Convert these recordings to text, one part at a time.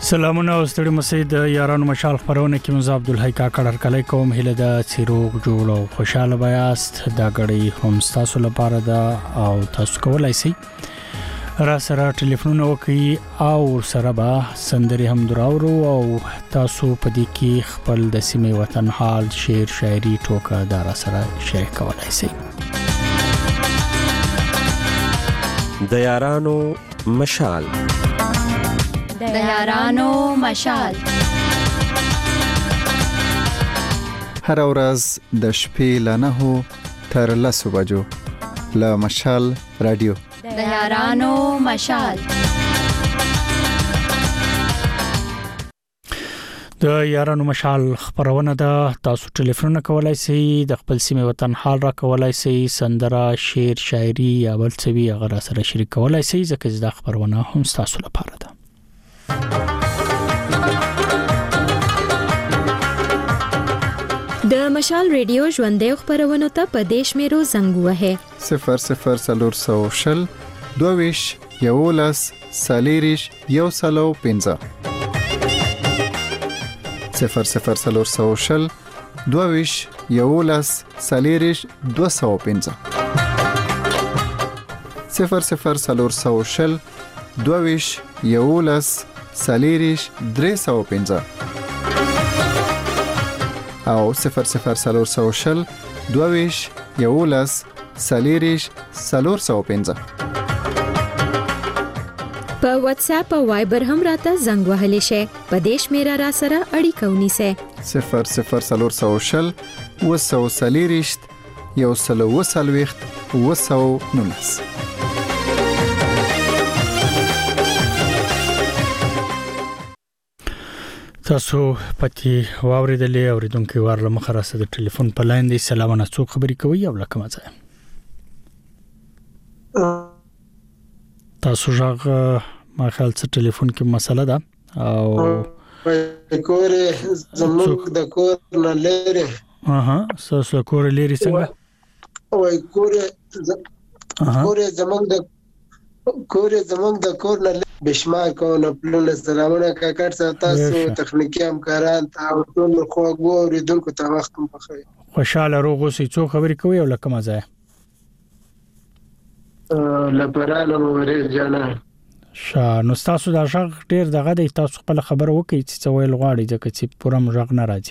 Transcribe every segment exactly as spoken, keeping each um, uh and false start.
سلامونه او ستړي مسید یارانو مشال خبرونه کې مزه عبدالحی کاکړ کله کوم هله د چیروغ جوړ او خوشاله بیاست دا غړي هم تاسو لپاره دا او تاسو کولای شئ را سره ټلیفون وکي او سره به سندري هم دراورو او تاسو په دې کې خپل د سیمې وطن حال شعر شاعري ټوکه دا را سره شریک کولای شئ د یارانو مشال د یارانو مشال هر ورځ د شپې ل نهو تر لسو بجو ل مشال رادیو د یارانو مشال د یارانو مشال خبرونه ده تاسو ټلیفون کولای شئ د خپل سیمه وطن حال را کولای شئ سندره شعر شاعري یا بل څه وی هغه سره شریک کولای شئ ځکه دا خبرونه هم تاسو لپاره ده د مشال ریډیو ژوندې خبرونه ته په دیش میرو زنګ وه صفر صفر سلور سو شل دویش یولس سالیریش یو سلو پنځه صفر صفر سلور سو شل دویش یولس سالیریش دو سو پنځه صفر صفر سلور سو شل دویش یولس سالیریش درې سو پنځه او صفر صفر سلور سو شل دویش یولس سالیریش سلور سو پنځه په واتس اپ او وایبر هم راته زنګ وهلی شي په دیش میرا را سره اړیکه ونیسه صفر صفر سلور سو شل وسو سالیریش یو سلو وسلويخت وسو نونس تاسو پتی واوریدلې اوریدونکو ورله مخراسه د ټلیفون په لاین دی سلامونه څوک خبرې کوي او لکه مزه تاسو ژغ ما خیال څه ټلیفون کې مسله ده او کور زموږ د کور نه لري اها تاسو کور لري څنګه وای کور کور زموږ د کور زموږ د کور نه بشمار کوونه پلونه سلامونه کاکړ تاسو تخنیکی همکاران او ټول خوږو اوریدونکو ته وخت هم بخیر خوشاله روغ اوسئ څو خبرې کوي او لکه مزه لپرانو مورې جانا شا نو تاسو دا ژغ ډیر دغه د تاسو خپل خبر وکړي چې څه ویل غواړي ځکه چې پوره مژغ نه راځي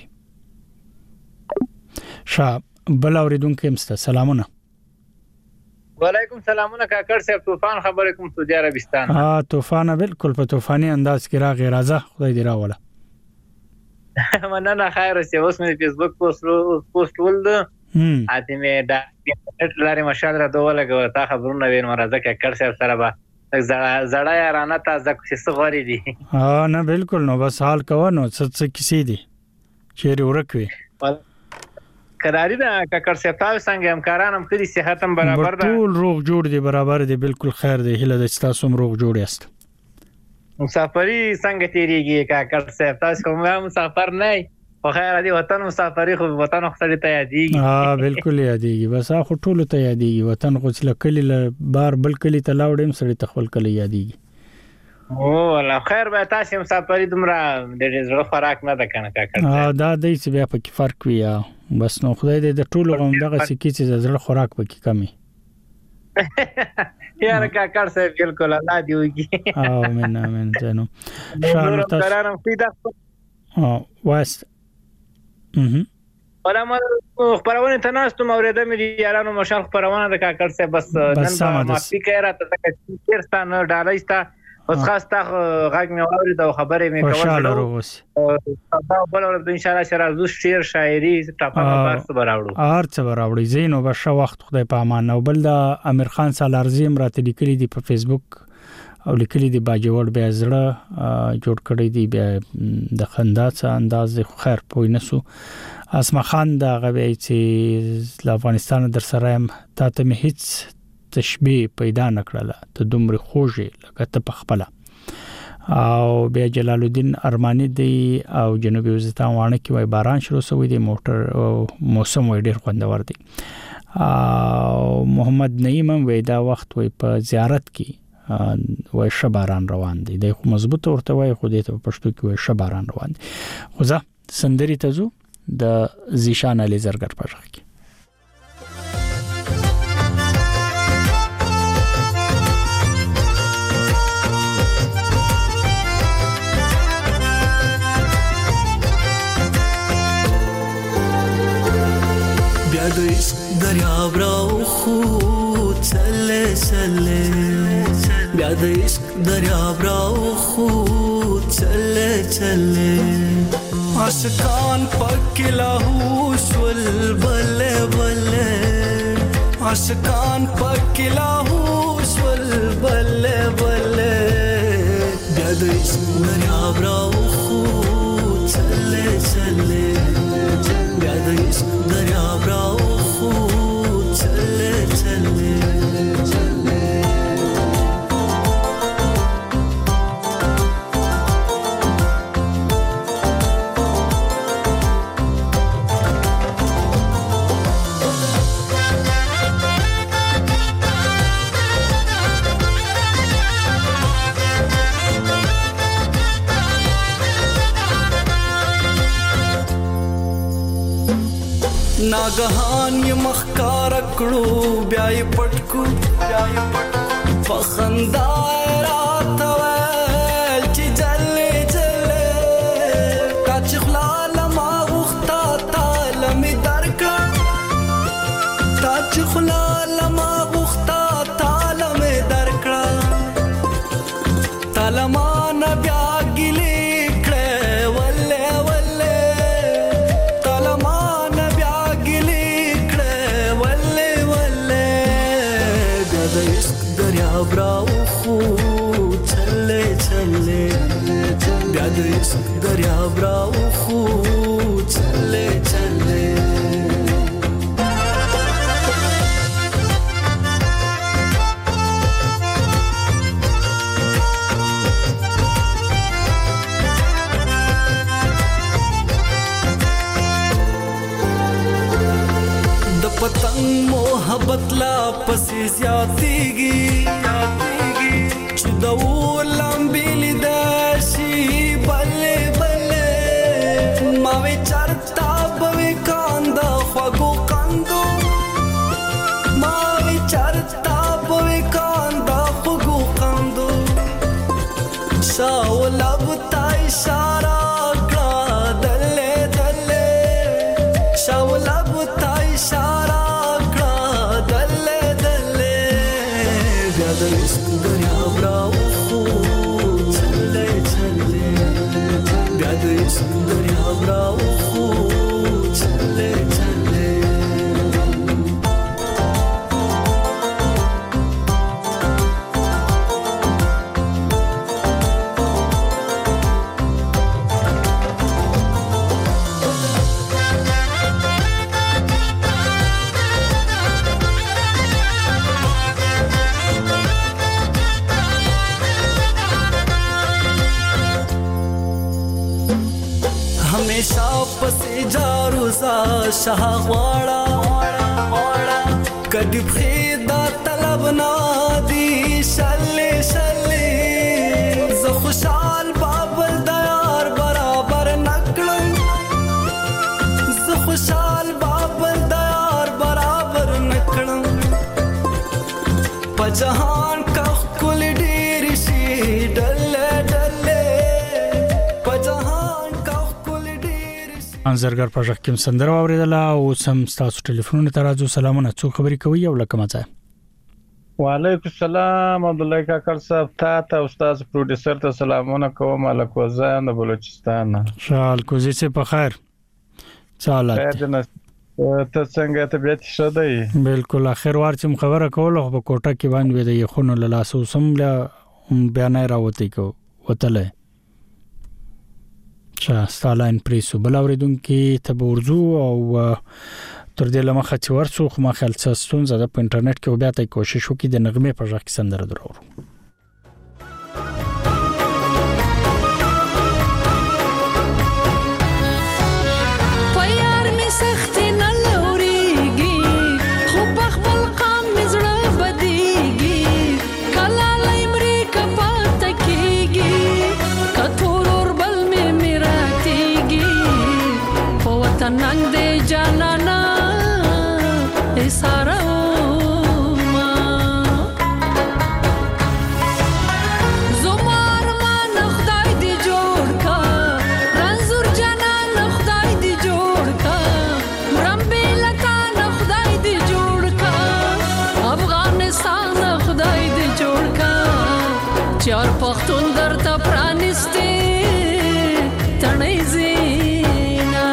شا بل اوریدونکو مست سلامونه وعلیکم سلامونه کاکړ صاحب طوفان خبرې کوم سعودي عربستان ها طوفان بالکل په طوفاني انداز کې راغی راځه خدای دې راوله مننه خیر اوسه اوس مې فیسبوک پوسټ پوسټ ولد اته مې دا انټرنیټ لاري مشال را دوه لګو تا خبرونه وین مرزه کاکړ صاحب سره به زړه یارانه تازه کوشش غوړي دي ها نه بالکل نو بس حال کوو نو څه څه کیسې دي چیرې ورکوي قراری ده کاکړ صاحب تاسو څنګه همکاران هم کړي صحت هم برابر ده ټول روغ جوړ دي برابر دي بالکل خیر دی هله د تاسو هم روغ جوړ یاست مسافری څنګه تیریږي کاکړ صاحب تاسو کوم مسافر نه خو خیر دی وطن مسافری خو وطن خو ته یادېږي ها بالکل یادېږي بس خو ټول ته یادېږي وطن خو چې کلی بار بل کلی ته لاوړم سړی تخول کلی یادېږي او الله خیر به تاسو مسافری دومره د زړه خوراک نه ده کنه کاکړ ها دا د څه بیا په کې فرق وي بس نو خدای دې د ټولو غوم دغه سکی چې زړه خوراک پکې کمی یار کاکړ صاحب بالکل الله دی وږي امين امين زنو شان تاسو ها واست اها ولا ما خبرونه تناستو موریده مې یارانو مشال خبرونه د کاکړ صاحب بس نن ما فکر راته تک چیرستانه ډالایستا اوس خاصه غږ مې اورید او خبرې مې کول خوشاله روغوس دا بل ورځ ان شاء الله شرازو شعر شاعري ټاپه بارس براوړو ارڅ براوړي زینو به شو وخت خدای په امان او بل د امیر خان سالارزی راته لیکلي دی په فیسبوک او لیکلي دی باجوړ بیا زړه جوړ کړی دی بیا د خندا څخه انداز خیر پوی نسو اسما خان دا غوي چې د افغانستان در سره هم ته مې هیڅ تشبیه پیدا نکړله ته دومره خوږه لکه ته پخپله او بیا جلال الدین ارمانی دی او جنوبي وزیرستان وانه کې وای باران شروع شوی دی موټر موسم وای ډیر خوندور دی او محمد نعیم وای دا وخت وای په زیارت کې وای شباران روان دي د مضبوط ورته وای خو دې ته پښتو کې وای شباران روان دي. خو ځه سندري ته زو د زیشان علي زرګر پښه کې بیا د عشق دریاب راو خو چلے چلے بیا د عشق دریاب راو خو چلے چلے عاشقان پک لاهو شول بلے بلے عاشقان پک لاهو شول بلے بلے بیا د عشق دریاب راو خو چلے چلے بیا د عشق دریاب راو خو چلے چلے ناګهان ی مخکار کړو بیا یې پټکو بیا یې پټکو فخندا رات ویل چې جلې جلې کاچ خلال ما وختا تعلم درکړه کاچ خلال ما وختا تعلم درکړه تعلمان بیا ګلې کړه ولې ولې تعلمان دریاب راو خو چلے چلے بیا د عشق دریاب راو خو چلے چلے پتنګ محبت لا پسې زیاتېږي چې د ولم بیل داشي بلې بلې ما وی چرتا به کاند خواګو کاندو ما وی چرتا به کاند خواګو کاندو شاول اب تا اشاره کړه دلې دلې شاول اب تا اشاره د عشق دریاب راو خو چلے چلے بیا د عشق دریاب راو خو چلے چلے हमेशा पसे जारूसा शाह वाड़ा कदी फेदा तलब ना दी शले शले ज खुशाल बाबल दयार बराबर नकड़म ज खुशाल बाबल दयार बराबर नकड़म पजहान का कुल डेर शी डले डले पजहान انزرګر پښه کې سندره اوریدله او سم تاسو ټلیفون ته راځو. سلامونه، څو خبرې کوي او لکه مزه. وعلیکم السلام عبد الله کاکړ صاحب، ته او استاد پروډوسر ته سلامونه کوم. الکوزان د بلوچستان. شال کوزي څه په خیر چاله ته څنګه طبيعت ښه دی؟ بالکل اخر وار چې خبره کوله په کوټه کې باندې د یخونو له لاسو سم له بیان راوتی کو وتله چا ستالاین پریسو بل اوریدونکو ته ورزو او تر دې لمخه چې ورڅو خو ما خیال څه ستونزه ده په انټرنیټ کې بیا ته کوشش وکړي د نغمه په ځای کې سندره درو. خو په خپل قام مزړه بدیږي کله لای وطننګ دې جانانا سارا چار پختون در تا پرانسته تڼۍ زینا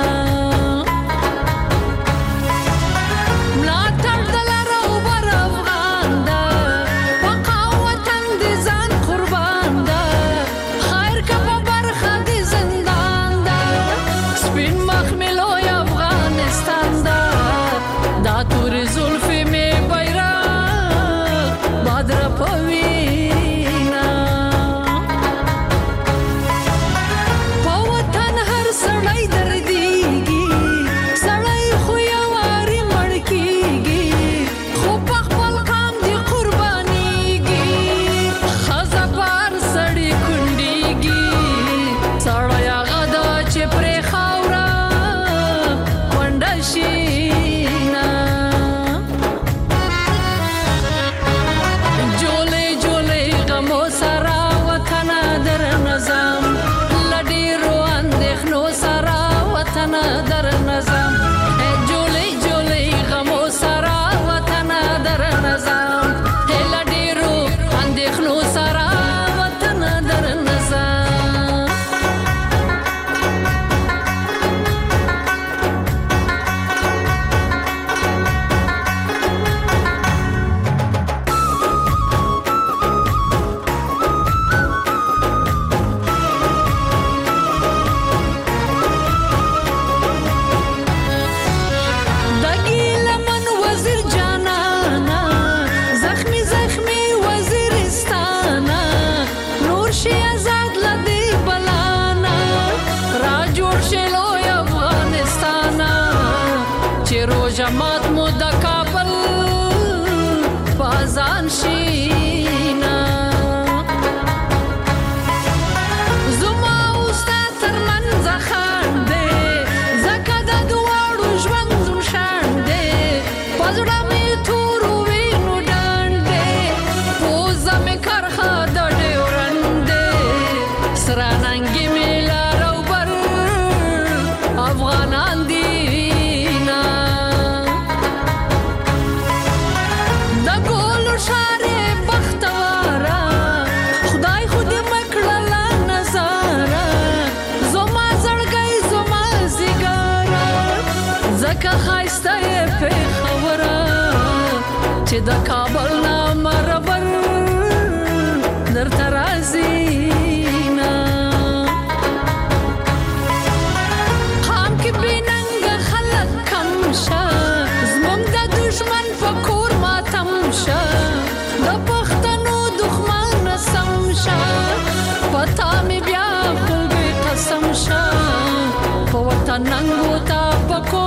ملاتړ دلار او بر افغان دا پقا وطن دې ځان قربان دا خیر کبه برخه دې زندان دا سپین مخ ملو افغانستان دا دا تور زلفې مې بیرغ بادر پوي جماعت مو د کابل بازان شینا زما استاد تر منځ خان دې زکه د دواړو ژوندون شان دې پزړه مې تور وینو ډانډې پوزه مې کرخه د ډیورنډې سراننګي مې لارو بر افغانان دي که خایسته په خبره چې د کابل نام ربر در ترازینا خام کې بیننګ خلک کم شه زمونږ د دشمن په کور ماتم شه د پښتنو دښمن سم شه پتا مې بیا خپل قسم شه په وطن ننګو تا پکو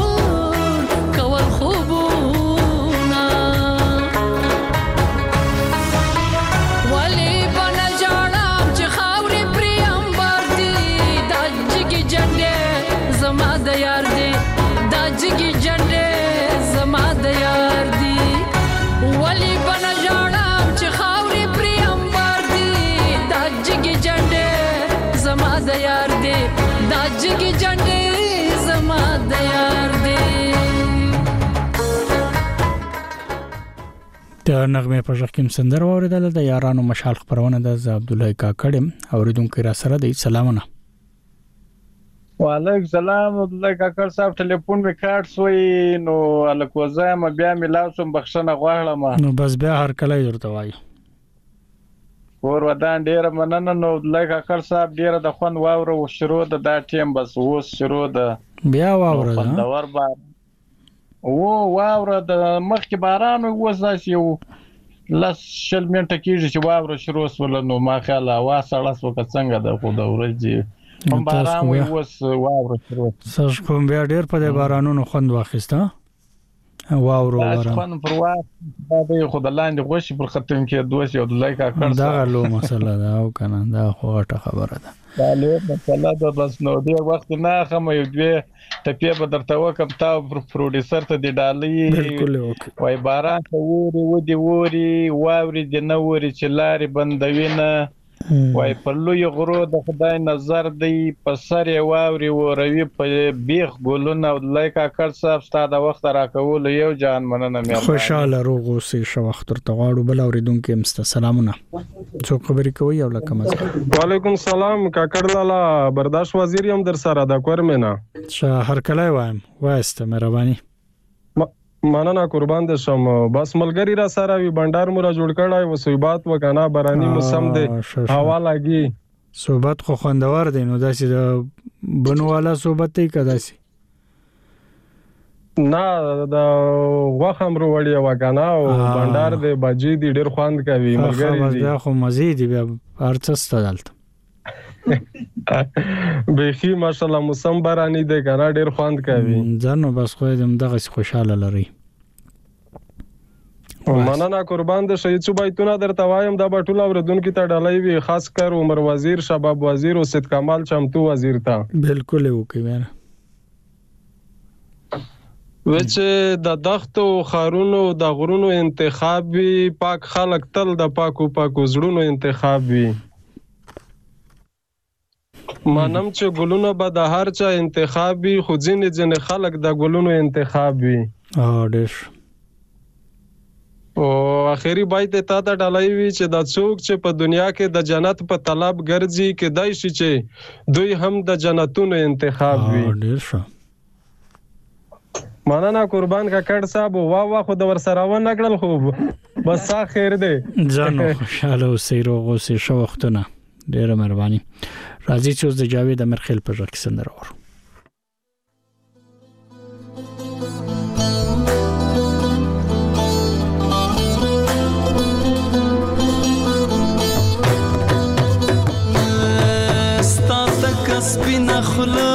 د نغمه په ژغ کې سندر اوریدل د یارانو مشال خبرونه د عبد الله کاکړم اوریدونکو را سره د سلامونه وعلیکم السلام عبد الله کاکړ صاحب ټلیفون می کارت سوی نو الکوزه م بیا ملاوسم بخښنه غواړم نو بس بیا هر کله ورته وایي ور ودان ډیر مننه نو عبد الله کاکړ صاحب ډیر د خوان واوره او شروع د دا ټیم بس اوس شروع د بیا واوره د ور بار او واوره د مخ کې باران وځاس یو لاس شل منټه کېږي چې واوره شروع وسول نو ما خیال وا سړاس وک څنګه د خو د ورځې هم باران وي وس واوره شروع سر کوم بیا ډیر په دې بارانونو خوند واخیسته واورو ورم خون پر واخ دا خو د لاندې غوښي پر ختم کې دوه یو د لای کا کړ دا غلو مسله دا او کنه دا خو غټه خبره ده دا له مسله دا بس نو دی وخت نه خمه یو دوی ټپی به درته وکم تا پروډوسر ته دی ډالۍ بالکل اوکي وای باران ته ووري ودی ووري واوري د نه ووري چې لارې بندوي نه وای په لوی غرو د خدای نظر دی په سر واوري وروي په بیخ ګلونه لایکا کړ صاحب ستاسو وخت راکول یو جان مننه مې خوشاله روغ اوسې شو وخت ته غواړو بل اوریدونکو مست سلامونه څو خبرې کوي او لکه مزه وعلیکم السلام کاکړ لالا برداشت وزیر هم در سره د کور مینه شه هر کله وایم واسته مهرباني مننه قربان دې شم بس ملګری را سره وی بندر مو را جوړ کړای و صوبات وکنه برانی موسم دې هوا لګي صوبات خو خوندور دی نو داسې د بنواله صوبات ته کداسي نه د وخم رو وړي وکنه او بندر دې بجې دې ډېر خوند کوي ملګری دې بیا خو مزید بیا ارڅست دلته بخي ماشاءالله موسم باراني دی کنه ډېر خوند کوي ځنه بس خو دې دغه خوشاله لري مننه قربان دې شي چې بایتونه درته وایم دا بټوله اوردونکو ته ډالۍ وي خاص کر عمر وزیر شباب وزیر او سید کمال چمتو وزیر ته بالکل وکي مېره وچ د دښتو خارونو د غرونو انتخاب وي پاک خلک تل د پاکو پاکو زړونو انتخاب وي مانم چې ګلونو به د هر چا انتخاب وي خو ځینې ځینې خلک د ګلونو انتخاب وي او ډېر او اخیری باید ته تا ډالۍ وي چې د څوک چې په دنیا کې د جنت په طلب ګرځي کې دای شي چې دوی هم د جنتونو انتخاب وي او ډېر ښه مننه قربان کاکړ صاحب وا وا خو د ور سره و نکړل خو بس خیر دی ځانو خوشاله اوسې روغ اوسې شو وختونه ډېر مهرباني راځي چې اوس د جاوید امرخیل پر ځکه سندره ورو ستا تک سپینه خوله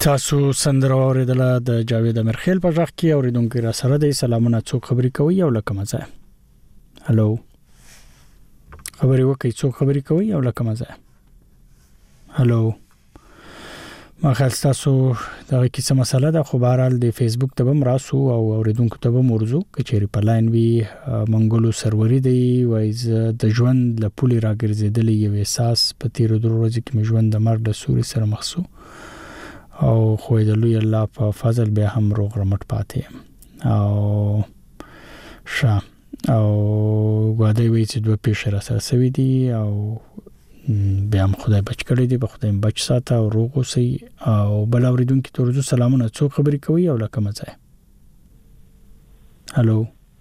تاسو سندره اوریدله د جاوید امرخیل په ځخ کې اوریدونکو را سره د سلامونه څوک خبري کوي او لکه مزه هالو خبري وکي څوک خبري کوي او لکه مزه هالو ما خیال تاسو دا کیسه مسله ده خو بهرحال د فیسبوک ته هم راسو او اوریدونکو ته هم ورزو کچېری په لاین وی منګولو سروري دی وایز د ژوند له پولي راګرځیدل یو احساس په تیر درو ورځې کې ژوند د مرګ د سوري سره مخسو او خو د لوی الله په فضل به هم روغ رمټ پاتې او شا او غواړي وی چې دوه پیښه را سره سوي دي او بیا هم خدای بچ کړی دی په خدای بچ ساته او روغ اوسئ او بل اوریدونکو ته ورزو سلامونه څوک خبري کوي او لکه مزه هالو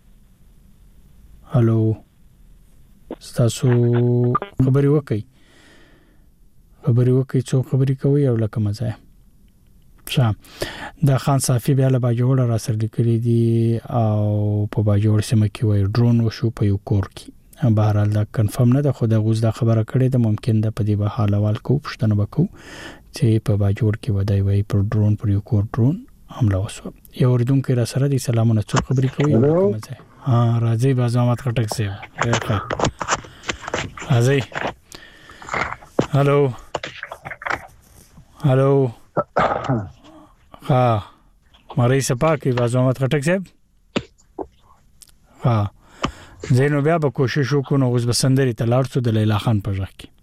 هالو تاسو خبري وکي خبري وکي څوک خبري کوي او لکه مزه شام د خان صافي بیا له باجوړ را سره لیکلي دي او په باجوړ سیمه کې وای ډرون وشو په یو کور کې بهرحال دا کنفرم نه ده خو د غوز دا خبره کړې ده ممکن ده په دې به حال اول کو پښتنه وکړو چې په باجوړ کې ودای وای پر ډرون پر یو کور ډرون حمله وشو یو اردوونکو را سره دي سلامونه څو خبري کوي ها راځي بازامات خټک سي راځي هالو هالو ها مری سپاکي بازامات خټک صاحب ها زینو بیا به کوشش وکړو نو اوس بسندري تلار څو د لیلا خان په ځخ کې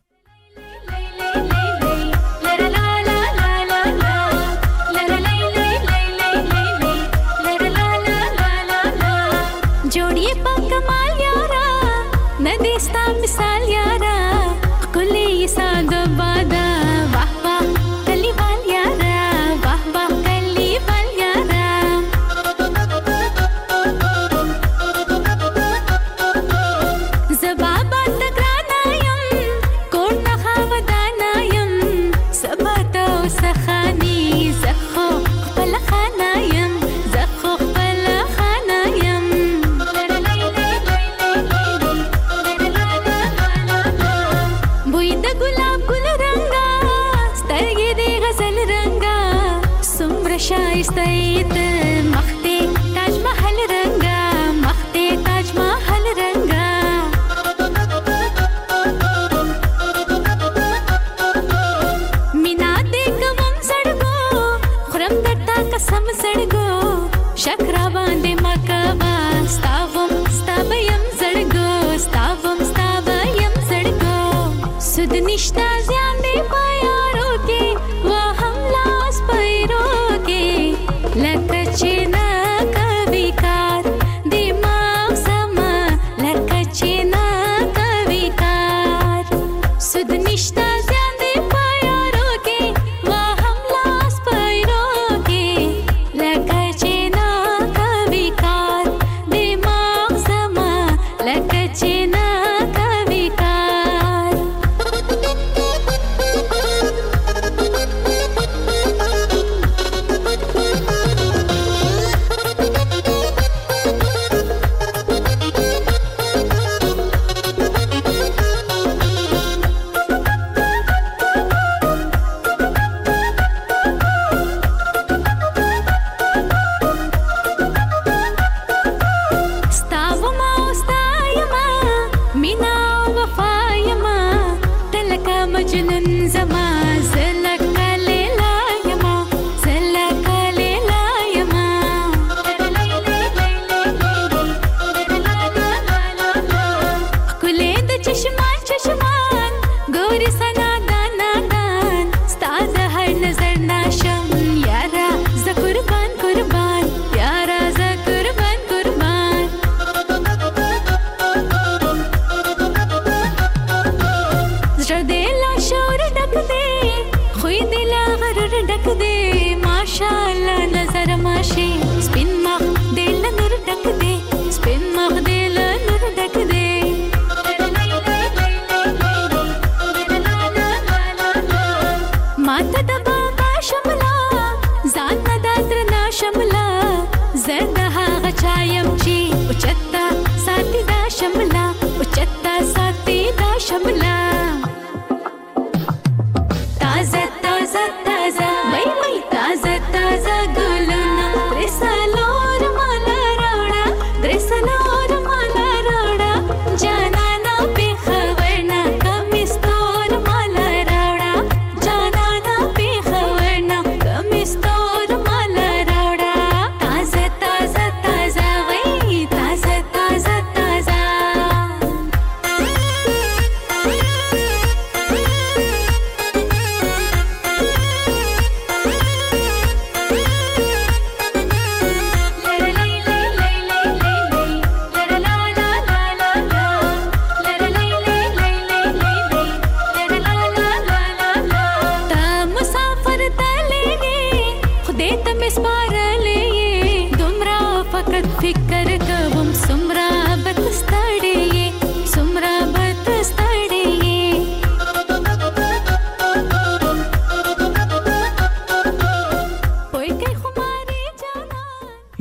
جوړي په کمال یارا نديستا مثال یارا کلی ساده بادا واه واه کلی وال یارا واه واه کلی وال یارا زبابا تګرانایم کور نه خاودانایم سباته وسخاني زخو خپل خانایم زخو خپل خانایم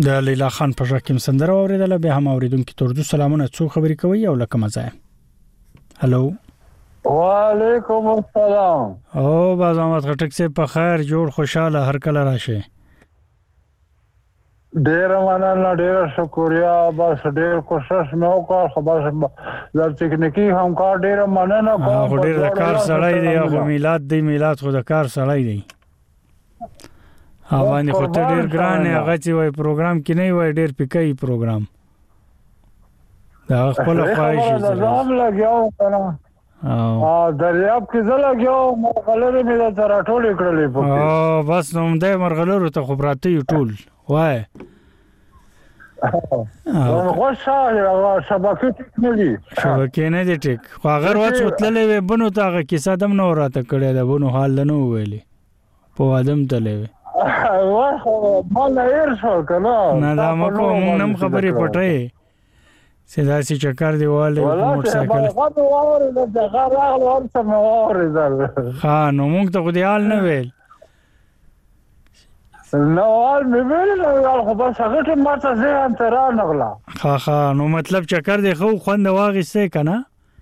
د لیلا خان په شکم سندره اوریدله به هم اوریدونکو ته اردو سلامونه څو خبرې کوي او لکه مزه هلو وعلیکم السلام او باز احمد خټک سے په خیر جوړ خوشاله هر کله راشه ډیر مننه ډیر شکریا بس ډیر کوشش مې وکړ خو بس د ټکنیکی همکار ډیر مننه کوم ډیر د کار سړی دی او میلاد دی میلاد خو د کار سړی دی اوانه خو ته ډیر ګران هغه چې وای پروګرام کې نه وای ډیر پکای پروګرام دا خپل خواهش دی زم لګیاو کنه او دریاب کې زه لګیاو مرغلره مې دا راټول کړلې په او بس نو دې مرغلره ته خبراتي ټول وای او خوشاله شبکه ټیک نه دي شبکه نه دي ټیک خو هغه ورځ وتللې بنو ته هغه کیسه دم نو راته کړی دا بنو حال نه ویلي په ادم تلې واه ما نه ایر شو کنه نه دا مکو مونږ نم خبرې پټې سیدا سي چکر دیواله موټر سایکل هغه واره د غار راغلو هم سم واره دل ها نو مونږ ته خو دی حال نه ویل نو حال مې ویل نو خو بس هغه ته ماته ځان ته را نغلا ها ها نو مطلب چکر دی خو خوند واغسته کنه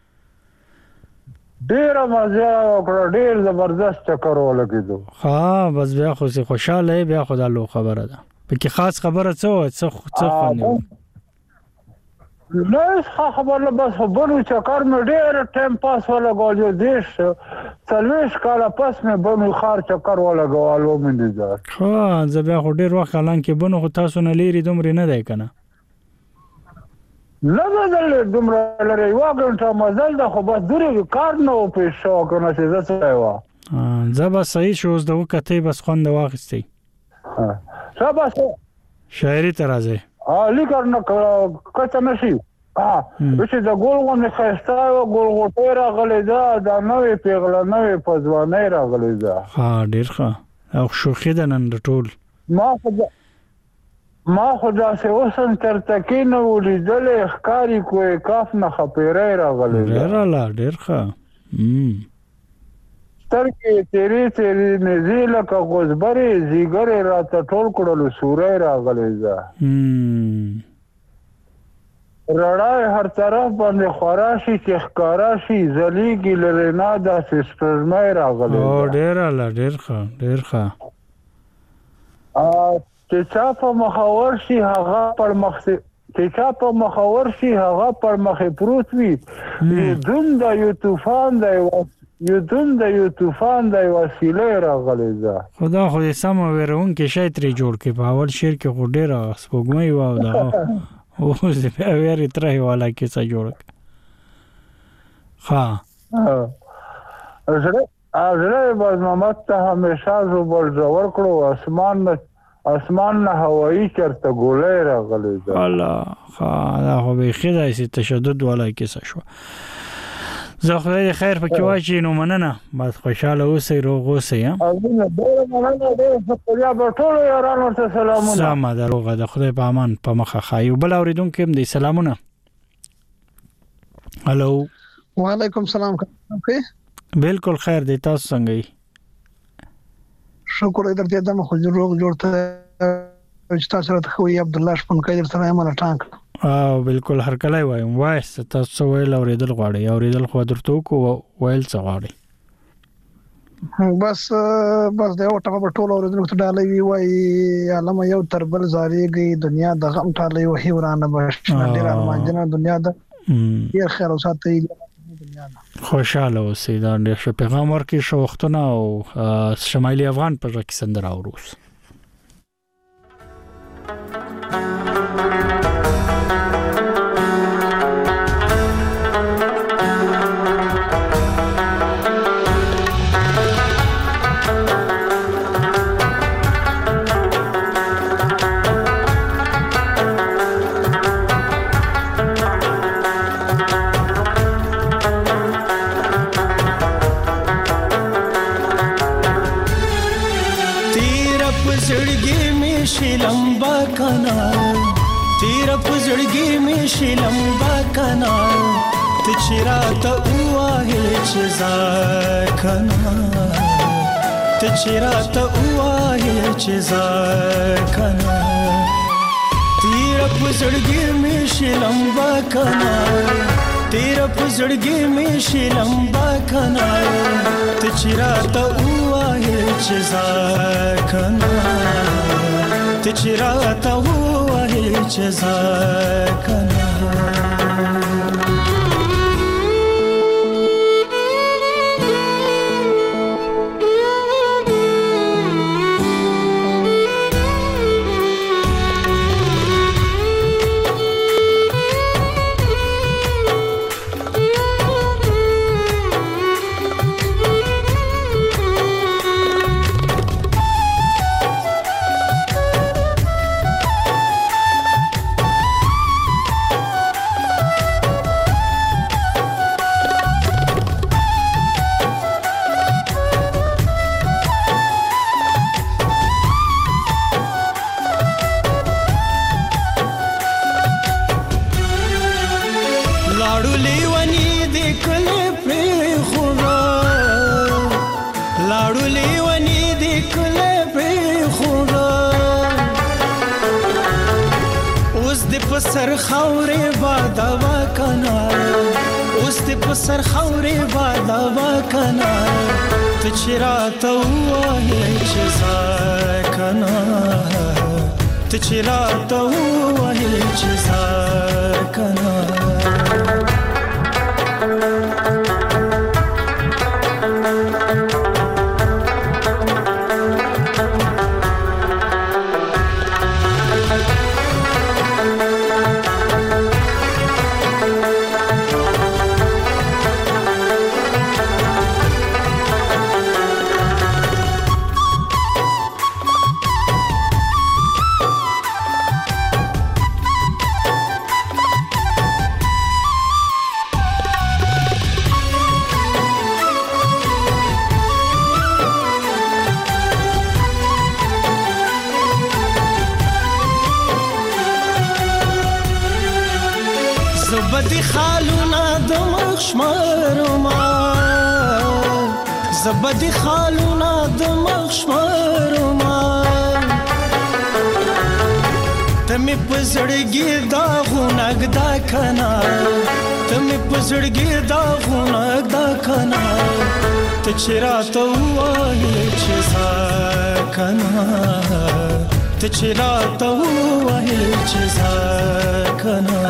ډیر مزه وکړه ډیر زبردست چکر ولګیدو ها بس بیا خو سي خوشاله بیا خدا لو خبره ده پکې خاص خبره څه څه څه خو نه خبره بس بنو چکر مې ډیر ټایم پاس ولګاو دیش څلويش کاله پس مې بنو خار چکر ولګاو مې دي ځه خو زه بیا خو ډیر وخت لان کې بنو خو تاسو نه لري دومره نه دی کنه نه بدل دومره لري واګنټه مزل ده خو بس دوری کار نه او په شو کنه چې زه څه و زه به صحیح شوز د وکته بس خوند واغستې ها بس شاعري ترازه ا لیکر نه کته نشي ها چې دا ګول غو نه خستا او ګول غوټه راغلی دا دا نوې پیغله نوې پځوانه راغلی دا ها ډیر ښه او شوخی ده نن ټول ما خو ما خدا سه اوسن تر تکینه ولیدل ښکاری کوی کاف نه خپېرای راغلی ډیر لا ډیر ښه ام ترکه تیری تیری نزیل کا غزبری زیګر را ته ټول کړلو سورای راغلی دا ام رړای هر طرف باندې خوراشي چې ښکاراشي زلیګی لرینا دا سپرمای راغلی او ډیر لا ډیر ښه ډیر ښه ا چې چا په مخاور شي هغه پر مخ چې چا په مخاور شي هغه پر مخې پروت وي یودون د یو طوفان د یو دون د یو طوفان د وسیله راغلی ده خدا خو یې سم ورون کې شای ترې جوړ کې په اول شعر کې خو ډیر سپوږمۍ و او دا او زه په ویری ترې والا کې څه جوړ ها ازره ازره باز محمد ته همیشه زو بل جوړ کړو اسمان نه اسمان نه هوایی چرته ګولې راغلی ده الله خدا خو به خدای سي تشدد ولا کې څه شو زه خدای خیر پکې واچي نو مننه بس خوشاله اوسئ روغ اوسئ ها امين ډېر مننه ډېر شکریا به ټول یارانو ته سلامونه سلام دروغه د خدای په امان په مخه خایو بل اوریدونکو هم دي سلامونه هالو وعلیکم السلام بالکل خیر دی تاسو څنګه شکر درته دم خو روغ جوړ ته چې تاسو راته خوي عبد الله شپون کایدر سره یې ټانک او بالکل هر کله وایم وایس تاسو ویل اوریدل غواړي اوریدل خو درته کو ویل څه غواړي بس بس دا ټاپه په ټولو اوریدل ته ډالې وی وای علامه یو تربل زاریږي دنیا د غم ټالې وهي ورانه بش ډیر ارمانجنه دنیا د ډیر خیر او ساتي خوشاله اوسئ دا ډېر ښه پیغام ورکړي شو وختونه او شمالي افغان په ځکه سندره اوروس लंबा कना तेरा पुजड़गी में शे लंबा कना तिचरा त उआ है चिजा कना तिचरा त उआ है चिजा कना तेरा पुजड़गी में शिलंबा कना तेरा पुजड़गी में शिलंबा कना तिचरा तो हुआ है चिजा कना तिचरा तो हुआ है चिजा कना सर खौरे बादवा कना उस दे सर खौरे बादवा कना तिचरा तो हुआ है चिजा कना तिचरा तो हुआ है चिजा कना زبدي خالونا دمخ شمرما زبدي خالونا دمخ شمرما تمي پزړګي دا غونګ دا کنا تمي پزړګي دا غونګ دا کنا ته چیرې ته وایې چې زا کنا ته چیرې ته وایې چې زا کنا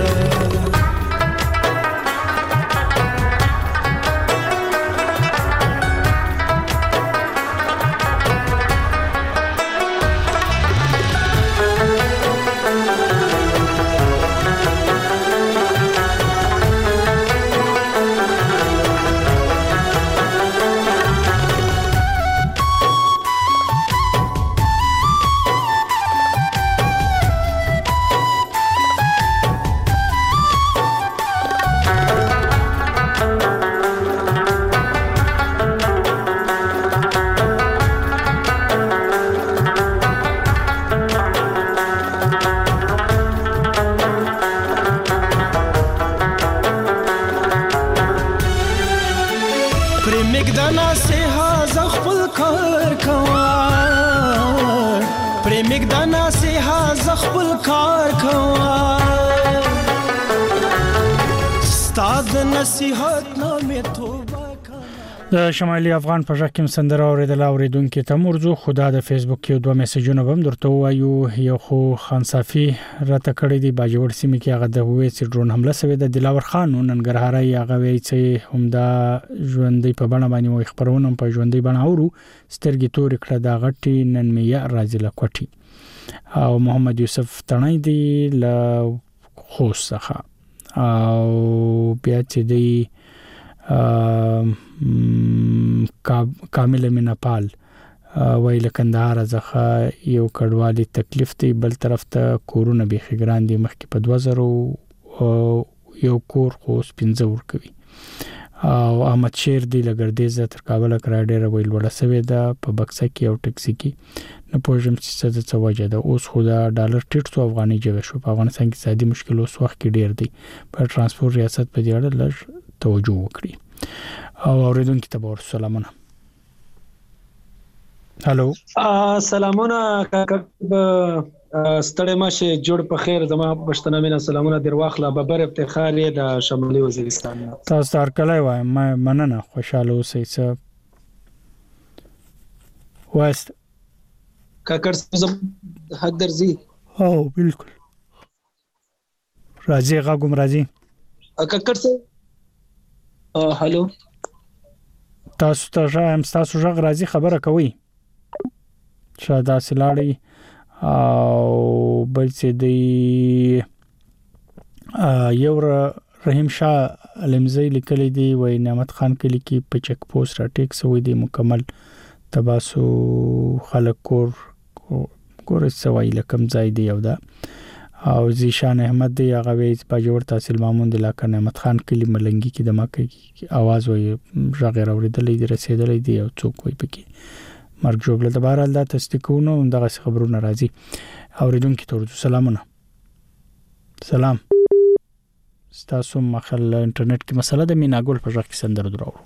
پریمګدانا سه هاز خپل کار کوا پریمګدانا سه هاز خپل کار کوا ستاد نصیحت نامه توبه د شمالي افغان په ځکه کوم سندره اوریدل اوریدونکو ته مرزو خدا د فیسبوک کې دوه میسجونه هم درته وایو یو خو خان صافي راته کړی دی باجوړ سیمه کې هغه د هوې سي ډرون حمله شوې د دلاور خان ننګرهاري هغه وی چې همدا ژوندۍ په بڼه باندې مو خبرونه په ژوندۍ بڼه اورو سترګې تور کړه دا غټي نن مې راځي لکوټي او محمد یوسف تڼای دی ل خوسخه او بیا چې دی کامل منپال ویل کندهار ځخه یو کډوالي تکلیف دی بل طرف ته کورونه به خګران دي مخکې په دوه زره یو کور خو سپینځه ور کوي او احمد شیر دی لګردې ز تر کابل کرا ډېر ویل وړه سوي دا په بکسه کې او ټکسي کې نه پوجم چې څه څه وجه ده اوس خو دا ډالر ټیټ سو افغاني جګه شو په افغانستان کې سادي مشکل اوس وخت کې ډېر دی په ترانسپورت ریاست په دې اړه لږ توجه وکړي او اوریدونکو ته ور سلامونه هالو سلامونه کاکب ستړی ماشه جوړ په خیر زما پښتنه مینا سلامونه در واخله ببر افتخار یې د شمالي وزیرستان. تاسو تر کله وای ما مننه خوشاله اوسئ. څه واست کاکړ زم حق درځي؟ او بالکل راځي غاګم راځي کاکړ څه هالو تاسو ته هم تاسو ژغ راځي خبره کوي شاده سلاړي او بل څه دی یو رحیم شاه علمزی لیکلی دی وای نعمت خان کلی کې په چک پوسټ را ټیک سوی دی مکمل تباسو خلک کور کور سوای لکم ځای دی یو دا او زیشان احمد دی هغه وی په جوړ تحصیل مامون د لاکه نعمت خان کلی ملنګي کې د مکه आवाज وای ژغیر اوریدلې دی رسیدلې دی او څوک وای پکې مرګ جوړل د بهر حال د تصدیقونو دغه خبرونه راځي اوریدونکو ته سلامونه. سلام ستاسو مخال انټرنیټ کې مسله د میناګول په ځخ کې سندر دراو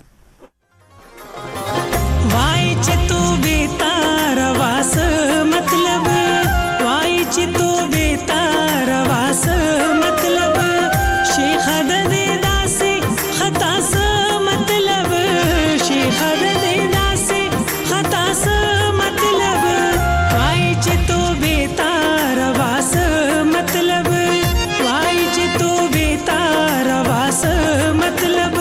وای چې تو بیتار واس مطلب وای چې تو بیتار واس مطلب شیخ د دې داسې خطا س مطلب شیخ د دې داسې خطا س مطلب وای چې تو بیتار واس مطلب وای چې تو بیتار واس مطلب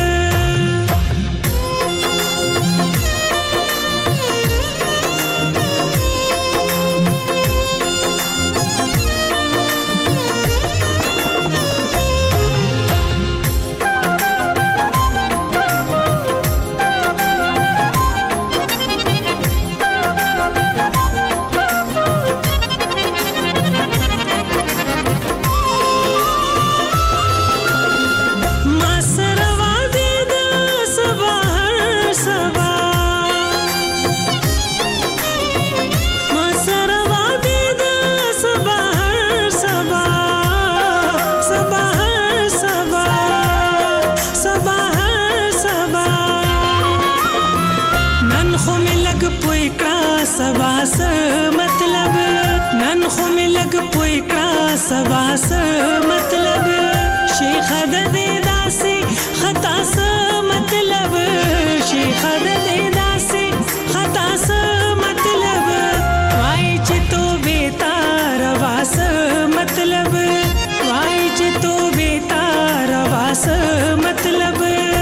سباس مطلب نن خو می لګ پوي کا سباس مطلب شیخ د دې داسې خطا س مطلب شیخ د دې داسې خطا س مطلب وای چې تو بیتار واس مطلب وای چې تو بیتار واس مطلب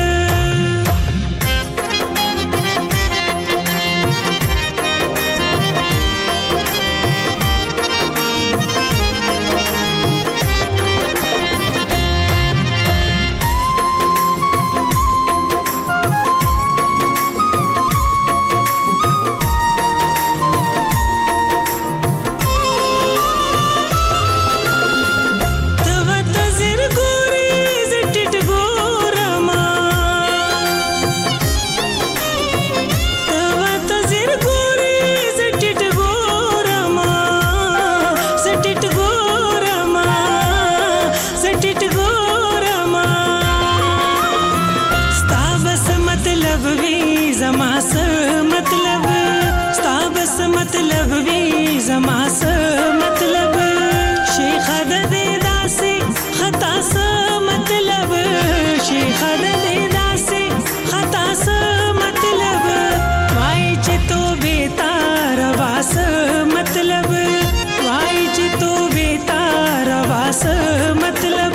मतलब भी जमा स मतलब शेख द दे दासी खता स मतलब शेख द दे दासी खता स मतलब वाई च तो बेतार वास मतलब वाई च तो बेतार वास मतलब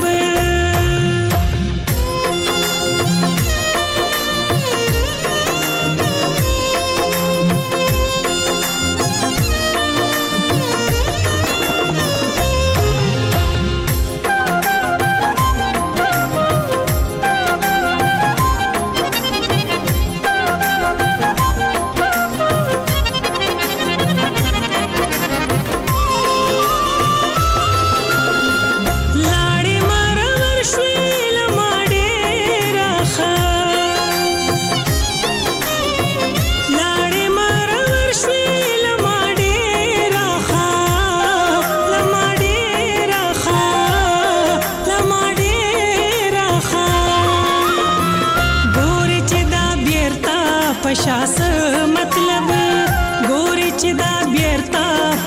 लाड़ी मार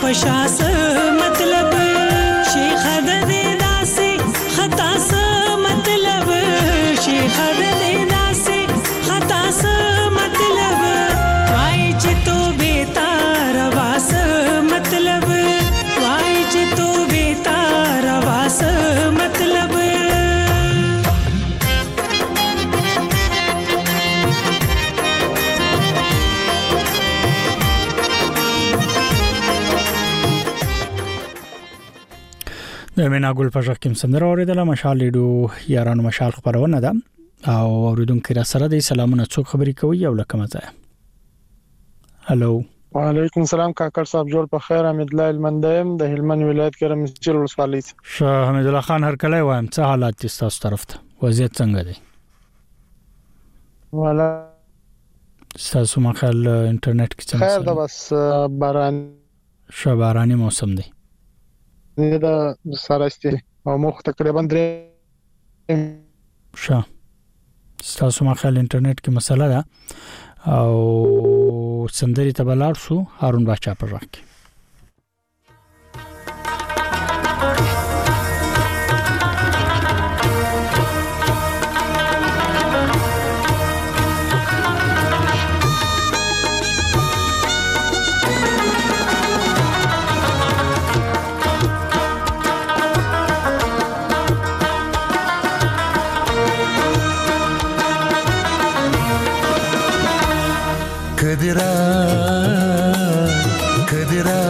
پشاس مطلب شیخ د دې داسې خطا س مطلب شیخ د دې داسې خطا س مطلب وای چې تو بیتار واس مطلب وای چې تو بیتار واس مطلب د مینا ګل په ځکه سندره اوریدله مشال لیدو یارانو مشال خبرونه ده او اوریدونکو را سره د سلامونه څوک خبري کوي او لکه مزه هالو وعلیکم السلام کاکړ صاحب جوړ په خیر حمید الله المندیم د هلمند ولایت کې رمسجل ولسوالۍ شه حمید الله خان هر کله وایم څه حالات دي تاسو طرف ته وضعیت څنګه دی والا تاسو مخال انټرنیټ کې څنګه خیر ده بس باران شه باراني موسم دی دا سارسته او مخ تقریبا درې شه تاسو مخال انټرنیټ کې مسله ده او سندري ته بلار شو هارون باچا پر راکې کدرا کدرا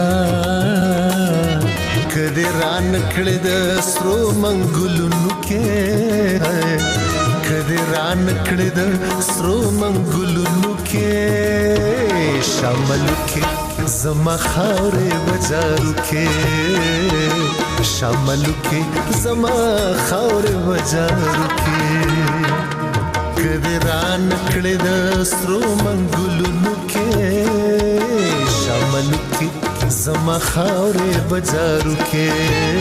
کدرا نکړه د سرو منګلونو کې کدرا نکړه د سرو منګلونو کې شامل کې زما خاورې بازارو کې شامل کې زما خاورې بازارو کې کدرا نکړه د سرو منګلونو کې شامل کې زما خاورې بازارو کې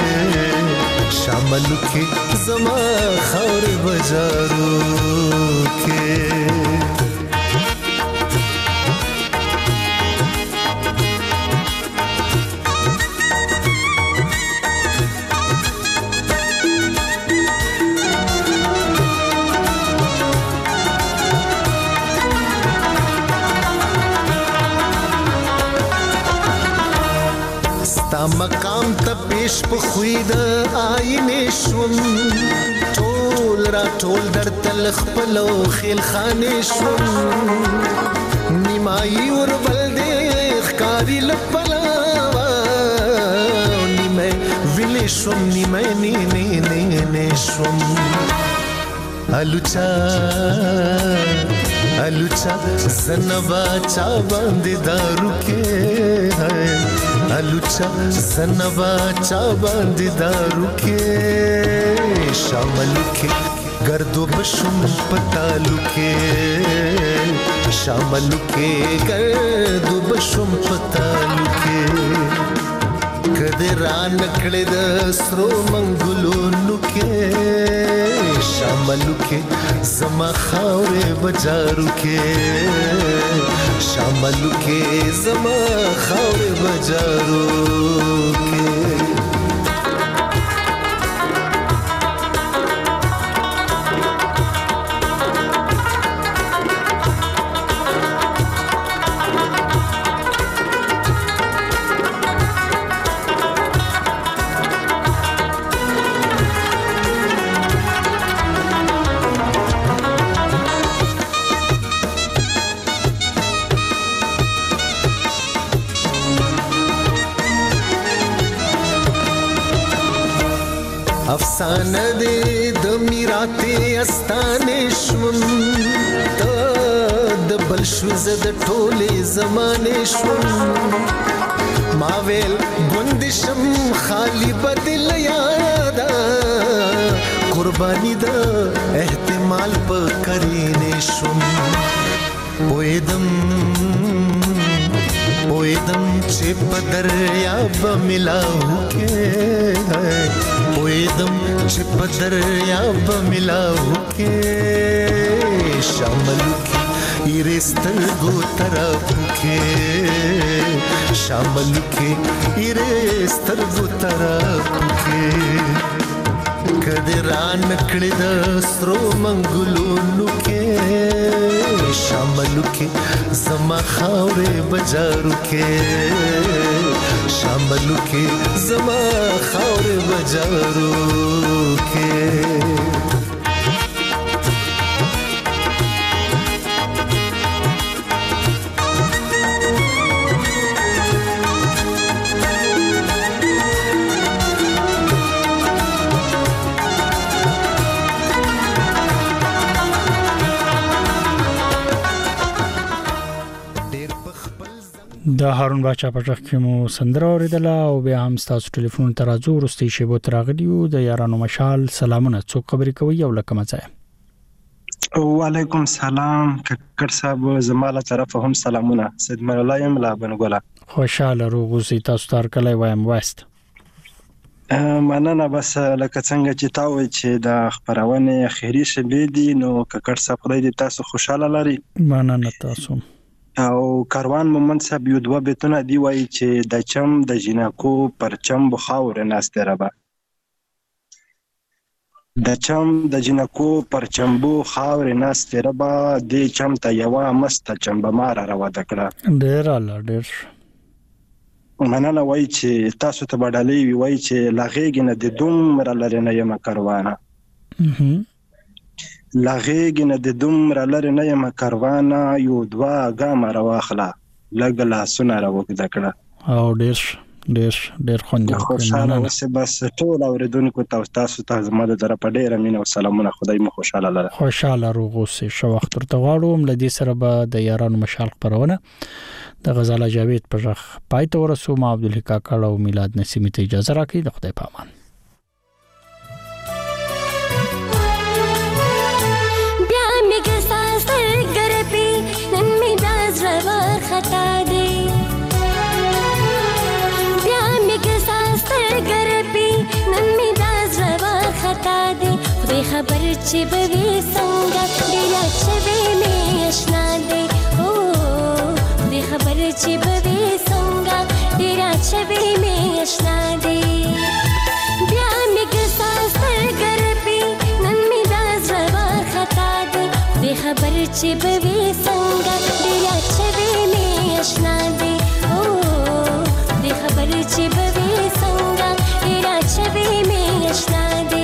شامل کې زما خاورې بازارو کې تا مقام ته پیش په خوې د آینې شوم ټول را ټول در تل خپلو خیل خانې شوم نیمایي ور بل دې ښکاري لپلاوه نیمه ویلې شوم نیمه نی نی نی نی شوم الوچا الوچا زنبا چا باندې دارو کې الوچا زنبا چا باندې دارو کې شامل کې گردو بشم پتالو کې شامل کې گردو بشم پتالو کې کدرا نکړه د سرو منګلونو کې شامل کې زما خاورې بازارو کې شامل کې زما خاورې بازارو کې افسانه دې د میراته استانې شوم ته د بل شو زد ټولې زمانې شوم ما ویل بندشم خالی بدل یادا قربانی د احتمال په کرینې شوم پویدم پویدم چې په دریاب ملاو کې پویدم چې په دریاب ملاو کې شامل کې ایرستر گو طرف کې شامل کې ایره سترګو طرف کې کده ران کړي د سترو منګلونو کې شامل کې زما خاورې بجارو کې شامل کې زما خاورې بجارو کې د هارون باچا په ځخ کې مو سندره اوریدله او بیا هم تاسو ټلیفون ته راځو ورستي شیبو تراغلیو د یارانو مشال سلامونه څوک خبرې کوي او لکه مزه وعلیکم السلام ککر صاحب زماله طرف هم سلامونه سید مولا یم لا بنګولا خوشاله روغوسی تاسو تر کله وایم وست مننه بس لکه څنګه چې تاوي چې د خبرونه خیری شبې دي نو ککر صاحب خدای دې تاسو خوشاله لري مننه تاسو او کاروان مومن صاحب یو دوه بیتونه دی وایي چې د چم د جنکو پرچم بخاور ناسته ربا د چم د جنکو پرچم بو خاور ناسته ربا د چم ته یو مست چم بمار روا دکړه ډیر الله ډیر مننه وایي چې تاسو ته بدلې وایي چې لاغېګ نه د دومره لري نه یم کاروانه لاغېګ نه د دومره لري نه یم کاروانه یو دوا ګام راواخله لګ لاسونه راوګد کړه او ډیر ډیر ډیر خوند خوشاله اوسه بس ټول اوریدونکو تاسو ته زما د طرف ډیر مینه او سلامونه خدای مو خوشاله لره خوشاله روغوسه شو وخت ورته غواړم لدې سره به د یارانو مشال خبرونه د غزاله جاوید پر ځخ پای ته ورسو ما عبدالحق کاکړ او میلاد نسیمی ته اجازه راکړئ د خدای په امان खता दे प्या में के सास्तर कर पी नन्मी दास रवा खता दे खुदे खबर चे बवे संगा दिला चवे में अशना दे ओ खुदे खबर चे बवे संगा दिला चवे में अशना दे प्या में के सास्तर कर पी नन्मी दास रवा खता दे खुदे खबर चे बवे संगा दिला चवे अशना दे ओ दे खबर चे बवे संगा तेरा चवे में अशना दे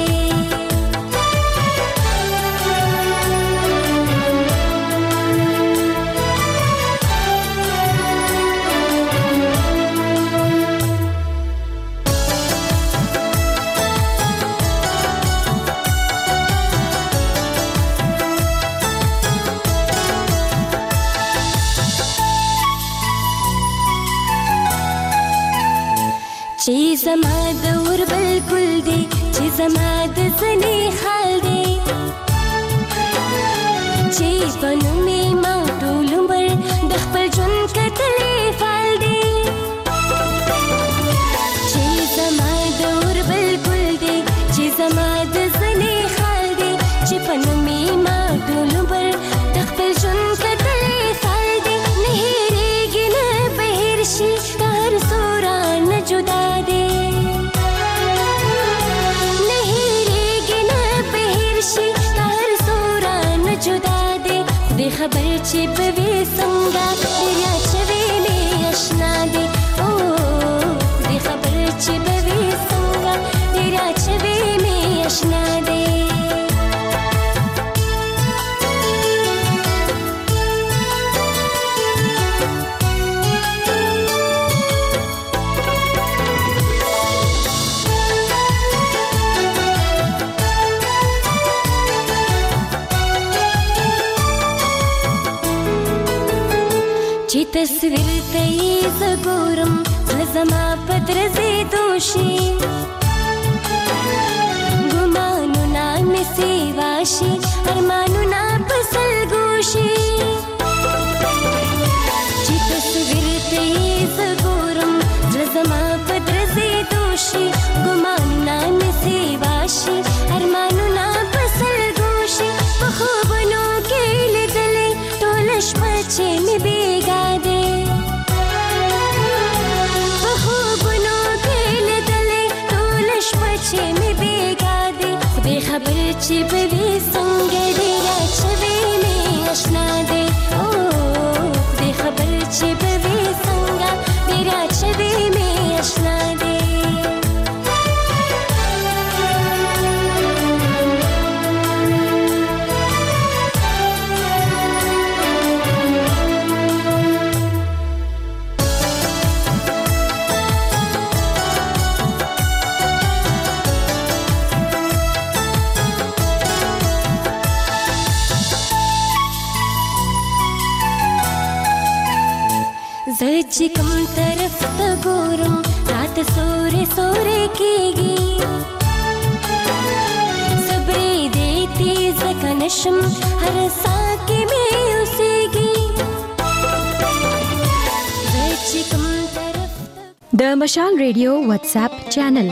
ची زما د ور بالکل دی چې زما د زنی حال دی چې پنو می ما ټول عمر د خپل ژوند کتلې فال دی چې زما د ور بالکل دی چې زما د زنی حال دی چې پنو می ما ټول عمر د خپل ژوند کتلې فال دی نه هېریږي نه بهر شي هر سورا نه جدا खबर चे बवे संगा तेरा चवे में अशना दे ओ दे खबर चे बवे संगा तेरा चवे में अशना दे تصویر ته زګورم زما پدرزه دوشي ګمانو نام سی واشي ارمانو نا پسل ګوشي چې تصویر ته زګورم زما پدرزه دوشي ګمانو نام سی واشي ارمانو نا پسل ګوشي په خوبونو کې لیدلې ټول شپه چې می بیګا دے خبر چې به وي څنګه ډېر چوي مې آشنا دی او خدای خبر چې به وي څنګه ډېر چوي مې آشنا دی چې کوم طرف ته ګورم رات سورې سورې کېږي صبرې دې تیز کنشم هر ساه کې مې اوسېږي چې کوم طرف د مشال ریډیو واتس اپ چینل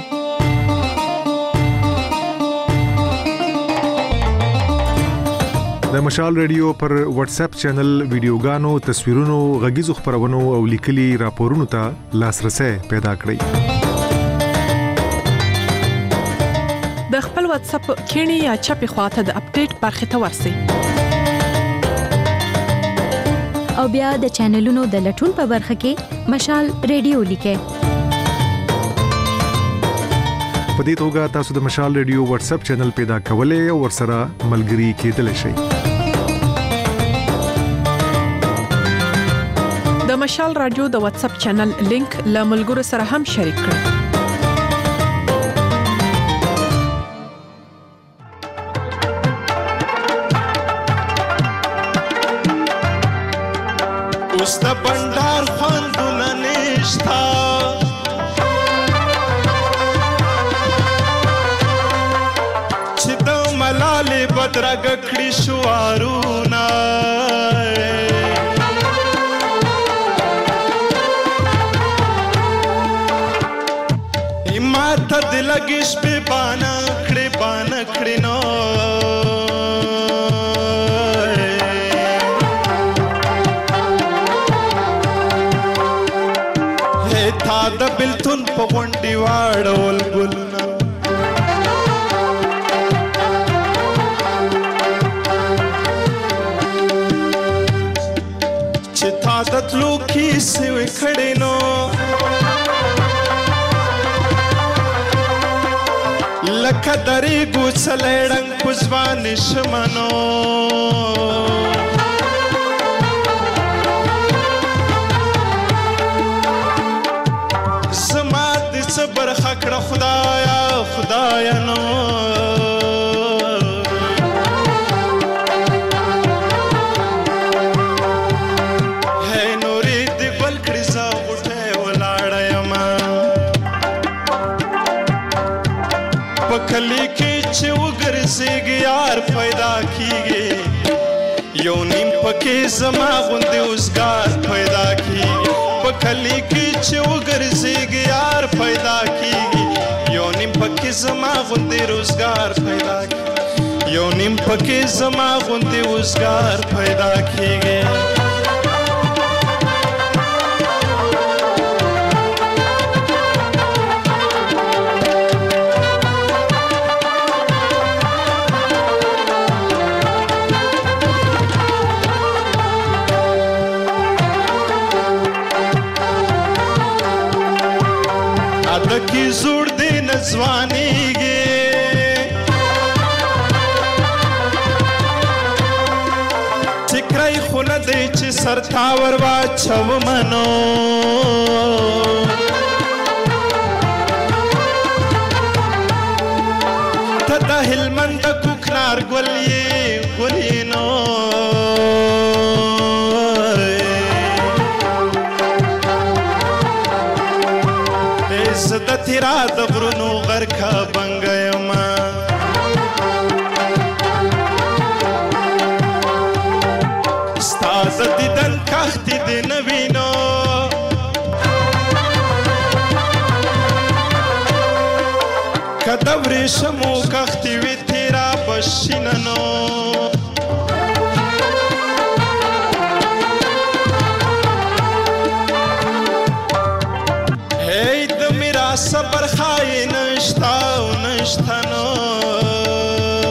د مشال ریډیو پر واتس اپ چینل ویډیوګانو، تصویرونو، غږیزو خبرونو او لیکلي راپورونو ته لاسرسي پیدا کړئ. د خپل واتس اپ کینی یا چپی خواته د اپډیټ برخه ته ورسئ. او بیا د چینلونو د لټون په برخه کې مشال ریډیو لیکئ. په دې توګه تاسو د مشال ریډیو واتس اپ چینل پیدا کولای او ورسره ملګري کېدلی شئ. د مشال رادیو د واتس اپ چینل لینک له ملګرو سره هم شریک کړئ. اوس د بندر خوندونه نشتا چې د ملالې بدرګ کړي شوارونه ماته د لګش په بانا کړي بانا کړي نو هه تا د بلتون په غونډي واړول ګلونه چې تا د تلو کیسې وکړې نو لکه درې ګوڅلې ړنګ په ځواني شمنو زما د څه برخه کړه خدایا خدایا نو هی نورې د ګل کړي زه غوټۍ ولاړه یمه په کلي کې چې وګرځېږي یار پیدا کېږي یو نیم پکې زما غوندې اوزګار پیدا کېږي په کلي کې چې وګرځېږي یار پیدا کېږي یو نیم پکې زما غوندې روزګار پیدا کېږي یو نیم پکې زما غوندې اوزګار پیدا کېږي کی زور دی نزوانیږي ټکرای خو نه دی چې سر تاور واچو منو ته د هلمند کوکنار ګل یې ګل یې نو زده تیرا د غرونو غرکه بنګه یمه ستا د دیدن کښتې دې نه وینو که د ورېښمو کښتې وي تیرا به شینه نو صبر خای نشتا و نشتا نو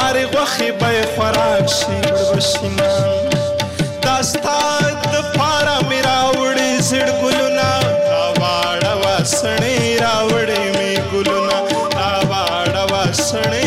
هر غوخي به خوراک شي بشینا داستا د پارا میرا وړي زړ ګلونه واړه واسنې راوړې می ګلونه واړه واسنې